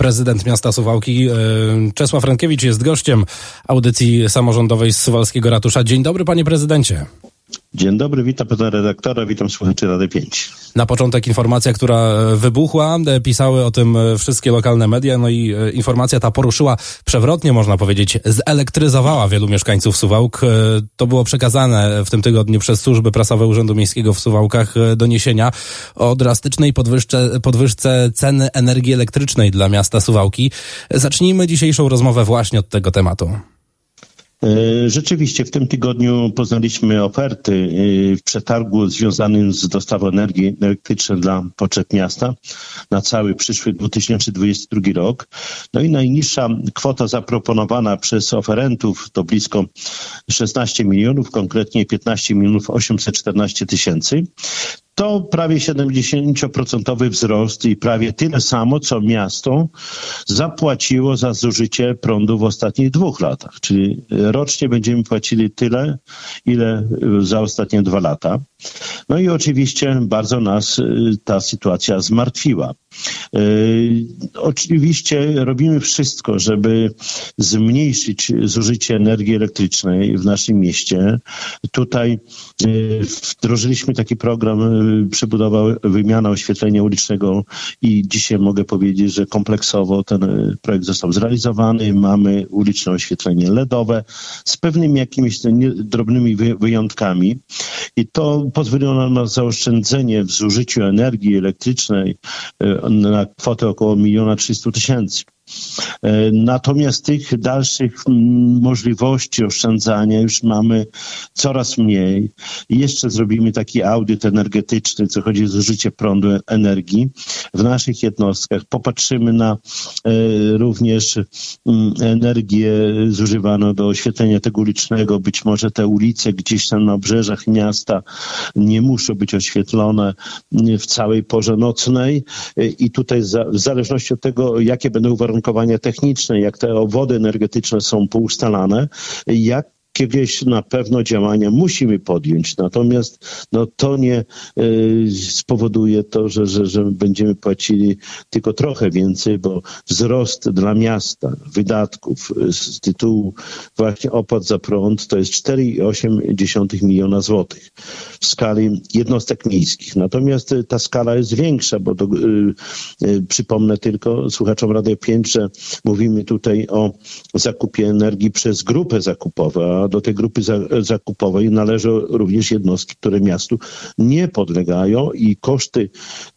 prezydent miasta Suwałki. Czesław Rękiewicz jest gościem audycji samorządowej z Suwalskiego Ratusza. Dzień dobry, panie prezydencie. Dzień dobry, witam pana redaktora, witam słuchaczy Rady 5. Na początek informacja, która wybuchła, pisały o tym wszystkie lokalne media, no i informacja ta poruszyła przewrotnie, można powiedzieć, zelektryzowała wielu mieszkańców Suwałk. To było przekazane w tym tygodniu przez służby prasowe Urzędu Miejskiego w Suwałkach doniesienia o drastycznej podwyżce ceny energii elektrycznej dla miasta Suwałki. Zacznijmy dzisiejszą rozmowę właśnie od tego tematu. Rzeczywiście w tym tygodniu poznaliśmy oferty w przetargu związanym z dostawą energii elektrycznej dla potrzeb miasta na cały przyszły 2022 rok. No i najniższa kwota zaproponowana przez oferentów to blisko 16 milionów, konkretnie 15 milionów 814 tysięcy. To prawie 70% wzrost i prawie tyle samo, co miasto zapłaciło za zużycie prądu w ostatnich 2 latach. Czyli rocznie będziemy płacili tyle, ile za ostatnie 2 lata. No i oczywiście bardzo nas ta sytuacja zmartwiła. Oczywiście robimy wszystko, żeby zmniejszyć zużycie energii elektrycznej w naszym mieście. Tutaj wdrożyliśmy taki program przebudowa, wymiana oświetlenia ulicznego i dzisiaj mogę powiedzieć, że kompleksowo ten projekt został zrealizowany. Mamy uliczne oświetlenie LEDowe z pewnymi jakimiś drobnymi wyjątkami i to pozwoliło nam na zaoszczędzenie w zużyciu energii elektrycznej na kwotę około 1 300 000. Natomiast tych dalszych możliwości oszczędzania już mamy coraz mniej. Jeszcze zrobimy taki audyt energetyczny, co chodzi o zużycie prądu, energii w naszych jednostkach. Popatrzymy na również energię zużywaną do oświetlenia tego ulicznego. Być może te ulice gdzieś tam na obrzeżach miasta nie muszą być oświetlone w całej porze nocnej i tutaj w zależności od tego, jakie będą uwarunkowania techniczne, jak te obwody energetyczne są poustalane, jakieś na pewno działania musimy podjąć. Natomiast to nie spowoduje to, że będziemy płacili tylko trochę więcej, bo wzrost dla miasta wydatków z tytułu właśnie opłat za prąd to jest 4,8 miliona złotych w skali jednostek miejskich. Natomiast ta skala jest większa, bo przypomnę tylko słuchaczom Radio 5, że mówimy tutaj o zakupie energii przez grupę zakupową, a do tej grupy zakupowej należą również jednostki, które miastu nie podlegają i koszty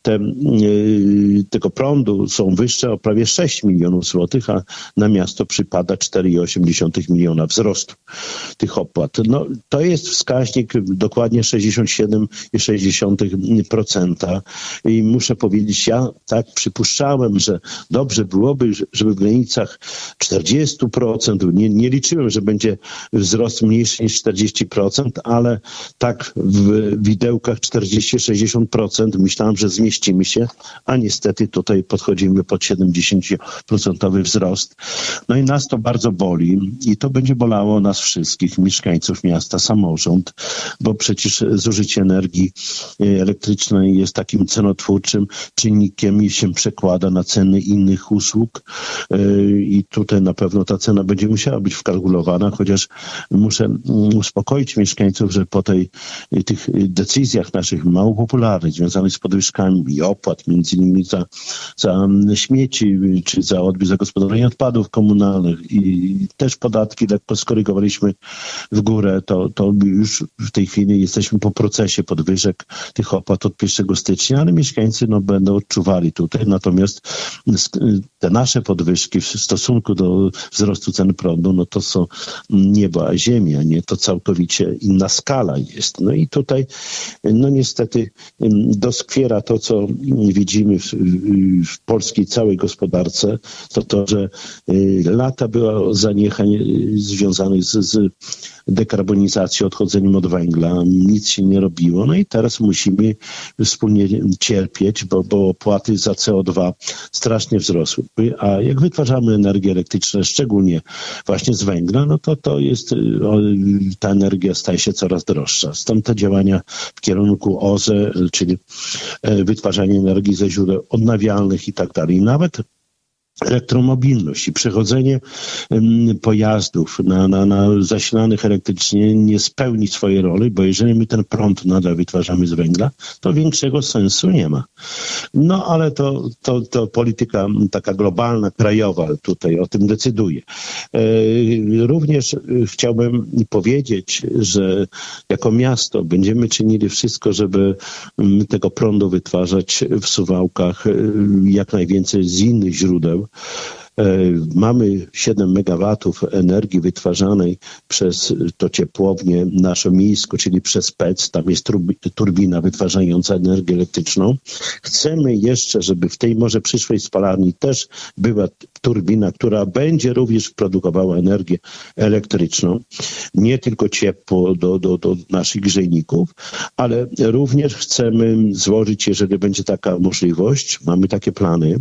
tego prądu są wyższe o prawie 6 milionów złotych, a na miasto przypada 4,8 miliona wzrostu tych opłat. To jest wskaźnik dokładnie 67,6% i muszę powiedzieć, ja tak przypuszczałem, że dobrze byłoby, żeby w granicach 40%, nie liczyłem, że będzie wzrost mniejszy niż 40%, ale tak w widełkach 40-60% myślałem, że zmieścimy się, a niestety tutaj podchodzimy pod 70% wzrost. No i nas to bardzo boli i to będzie bolało nas wszystkich, mieszkańców miasta, samorząd, bo przecież zużycie energii elektrycznej jest takim cenotwórczym czynnikiem i się przekłada na ceny innych usług i tutaj na pewno ta cena będzie musiała być wkalkulowana, chociaż muszę uspokoić mieszkańców, że po tych decyzjach naszych mało popularnych, związanych z podwyżkami i opłat, między innymi za śmieci, czy za odbiór zagospodarowania odpadów komunalnych i też podatki lekko skorygowaliśmy w górę, to już w tej chwili jesteśmy po procesie podwyżek tych opłat od 1 stycznia, ale mieszkańcy będą odczuwali tutaj. Natomiast te nasze podwyżki w stosunku do wzrostu cen prądu, to są niebo a ziemia, nie? To całkowicie inna skala jest. No i tutaj niestety doskwiera to, co widzimy w polskiej całej gospodarce, to, że lata była zaniechań związanych z dekarbonizacją, odchodzeniem od węgla, nic się nie robiło. No i teraz musimy wspólnie cierpieć, bo opłaty za CO2 strasznie wzrosły. A jak wytwarzamy energię elektryczną, szczególnie właśnie z węgla, to jest, ta energia staje się coraz droższa. Stąd te działania w kierunku OZE, czyli wytwarzanie energii ze źródeł odnawialnych i tak dalej. Nawet elektromobilność i przechodzenie pojazdów na zasilanych elektrycznie nie spełni swojej roli, bo jeżeli my ten prąd nadal wytwarzamy z węgla, to większego sensu nie ma. No ale to polityka taka globalna, krajowa tutaj o tym decyduje. Również chciałbym powiedzieć, że jako miasto będziemy czynili wszystko, żeby tego prądu wytwarzać w Suwałkach jak najwięcej z innych źródeł. Mamy 7 megawatów energii wytwarzanej przez to ciepłownię naszą miejską, czyli przez PEC. Tam jest turbina wytwarzająca energię elektryczną. Chcemy jeszcze, żeby w tej może przyszłej spalarni też była turbina, która będzie również produkowała energię elektryczną. Nie tylko ciepło do naszych grzejników, ale również chcemy złożyć, jeżeli będzie taka możliwość, mamy takie plany,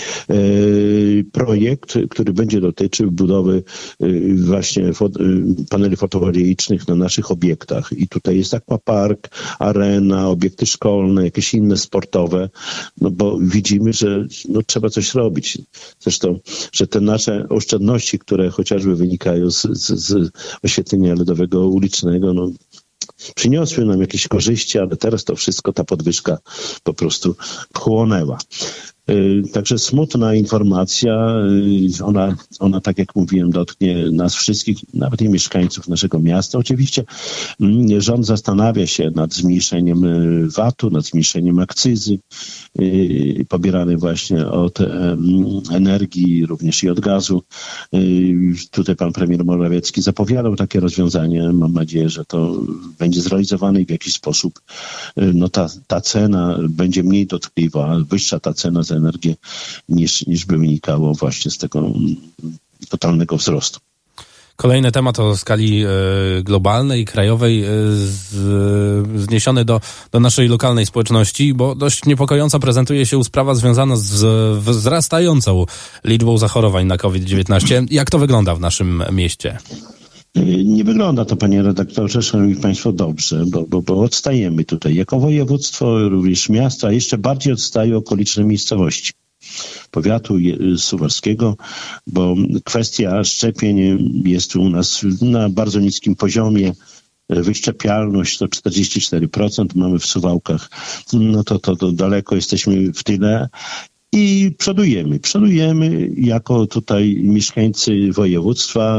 projekt, który będzie dotyczył budowy właśnie paneli fotowoltaicznych na naszych obiektach. I tutaj jest aquapark, arena, obiekty szkolne, jakieś inne sportowe, no bo widzimy, że trzeba coś robić. Zresztą, że te nasze oszczędności, które chociażby wynikają z oświetlenia LEDowego ulicznego, przyniosły nam jakieś korzyści, ale teraz to wszystko, ta podwyżka po prostu chłonęła. Także smutna informacja, ona tak jak mówiłem, dotknie nas wszystkich, nawet i mieszkańców naszego miasta. Oczywiście rząd zastanawia się nad zmniejszeniem VAT-u, nad zmniejszeniem akcyzy pobieranej właśnie od energii, również i od gazu. Tutaj pan premier Morawiecki zapowiadał takie rozwiązanie. Mam nadzieję, że to będzie zrealizowane i w jakiś sposób ta cena będzie mniej dotkliwa, wyższa ta cena za energię niż by wynikało właśnie z tego totalnego wzrostu. Kolejny temat o skali globalnej, krajowej, zniesiony do naszej lokalnej społeczności, bo dość niepokojąca prezentuje się sprawa związana z wzrastającą liczbą zachorowań na COVID-19. Jak to wygląda w naszym mieście? Nie wygląda to, panie redaktorze, szanowni państwo, dobrze, bo odstajemy tutaj. Jako województwo, również miasto, a jeszcze bardziej odstają okoliczne miejscowości powiatu suwalskiego, bo kwestia szczepień jest u nas na bardzo niskim poziomie. Wyszczepialność to 44% mamy w Suwałkach. To daleko jesteśmy w tyle. I przodujemy jako tutaj mieszkańcy województwa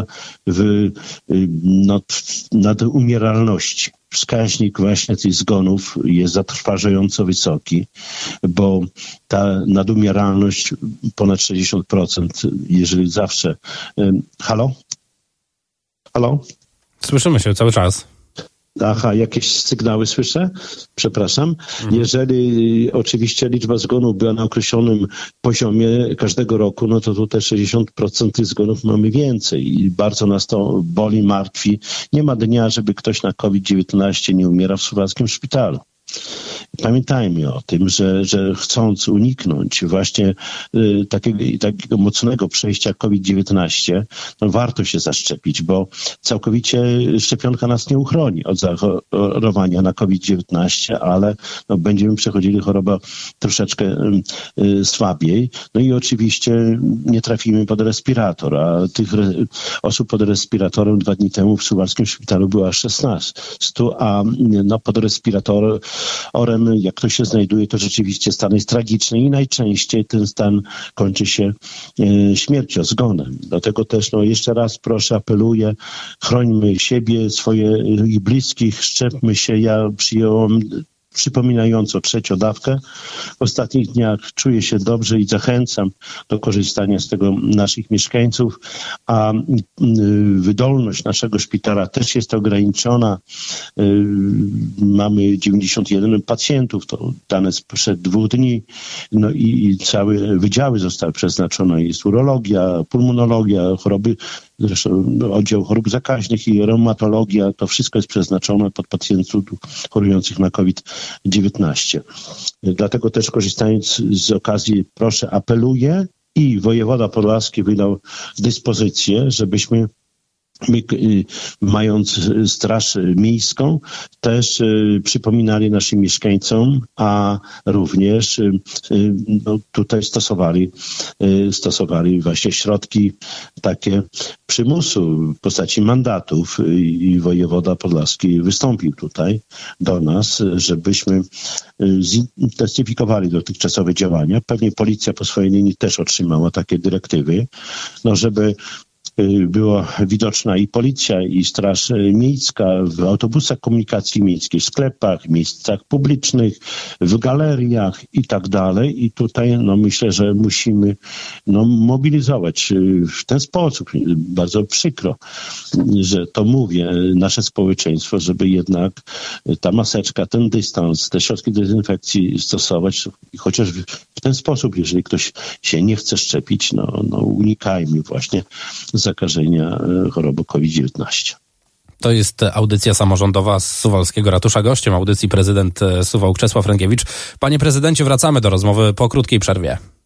nad umieralności. Wskaźnik właśnie tych zgonów jest zatrważająco wysoki, bo ta nadumieralność ponad 60%, jeżeli zawsze... Halo? Słyszymy się cały czas. Aha, jakieś sygnały słyszę? Przepraszam. Jeżeli oczywiście liczba zgonów była na określonym poziomie każdego roku, no to tutaj 60% tych zgonów mamy więcej i bardzo nas to boli, martwi. Nie ma dnia, żeby ktoś na COVID-19 nie umierał w suwalskim szpitalu. Pamiętajmy o tym, że chcąc uniknąć właśnie takiego mocnego przejścia COVID-19, warto się zaszczepić, bo całkowicie szczepionka nas nie uchroni od zachorowania na COVID-19, ale będziemy przechodzili chorobę troszeczkę słabiej. No i oczywiście nie trafimy pod respirator, a tych osób pod respiratorem 2 dni temu w suwalskim szpitalu było aż 16, a pod respiratorem, jak to się znajduje, to rzeczywiście stan jest tragiczny i najczęściej ten stan kończy się śmiercią, zgonem. Dlatego też jeszcze raz proszę, apeluję, chrońmy siebie, swoich bliskich, szczepmy się. Ja przyjąłem przypominająco 3. dawkę. W ostatnich dniach czuję się dobrze i zachęcam do korzystania z tego naszych mieszkańców, a wydolność naszego szpitala też jest ograniczona. Mamy 91 pacjentów, to dane sprzed 2 dni, i całe wydziały zostały przeznaczone. Jest urologia, pulmonologia, choroby, zresztą oddział chorób zakaźnych i reumatologia, to wszystko jest przeznaczone pod pacjentów chorujących na COVID-19. Dlatego też korzystając z okazji, proszę, apeluję i wojewoda podlaski wydał dyspozycję, żebyśmy My, mając straż miejską, też przypominali naszym mieszkańcom, a również tutaj stosowali właśnie środki takie przymusu w postaci mandatów i wojewoda podlaski wystąpił tutaj do nas, żebyśmy zintensyfikowali dotychczasowe działania. Pewnie policja po swojej linii też otrzymała takie dyrektywy, żeby była widoczna i policja, i straż miejska w autobusach komunikacji miejskiej, w sklepach, miejscach publicznych, w galeriach i tak dalej. I tutaj myślę, że musimy mobilizować w ten sposób, bardzo przykro, że to mówię, nasze społeczeństwo, żeby jednak ta maseczka, ten dystans, te środki dezynfekcji stosować, chociaż w ten sposób, jeżeli ktoś się nie chce szczepić, unikajmy właśnie zakażenia chorobą COVID-19. To jest audycja samorządowa z Suwalskiego Ratusza. Gościem audycji prezydent Suwałk Czesław Ręgiewicz. Panie prezydencie, wracamy do rozmowy po krótkiej przerwie.